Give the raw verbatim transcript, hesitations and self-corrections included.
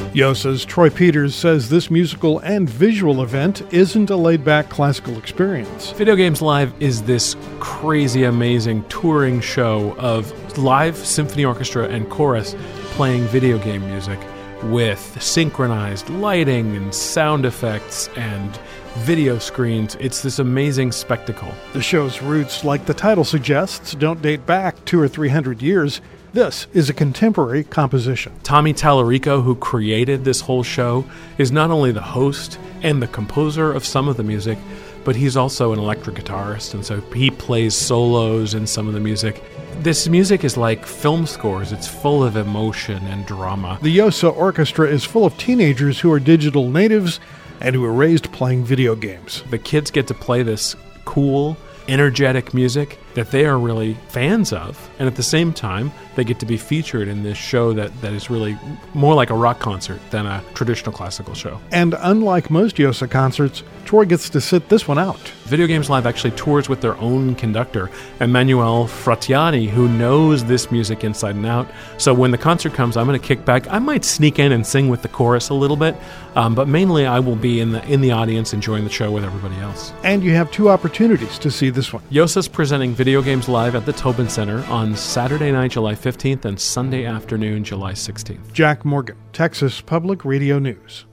Yosa's Troy Peters says this musical and visual event isn't a laid-back classical experience. Video Games Live is this crazy, amazing touring show of live symphony orchestra and chorus playing video game music with synchronized lighting and sound effects and video screens. It's this amazing spectacle. The show's roots, like the title suggests, don't date back two or three hundred years. This is a contemporary composition. Tommy Tallarico, who created this whole show, is not only the host and the composer of some of the music, but he's also an electric guitarist, and so he plays solos in some of the music. This music is like film scores. It's full of emotion and drama. The Yosa Orchestra is full of teenagers who are digital natives and who were raised playing video games. The kids get to play this cool, energetic music that they are really fans of, and at the same time they get to be featured in this show that, that is really more like a rock concert than a traditional classical show. And unlike most Yosa concerts, Troy gets to sit this one out. Video Games Live actually tours with their own conductor, Emanuele Fratiani, who knows this music inside and out. So when the concert comes, I'm going to kick back. I might sneak in and sing with the chorus a little bit, um, but mainly I will be in the in the audience enjoying the show with everybody else. And you have two opportunities to see this one. Yosa's presenting Video Games Live at the Tobin Center on Saturday night, July fifteenth, and Sunday afternoon, July sixteenth. Jack Morgan, Texas Public Radio News.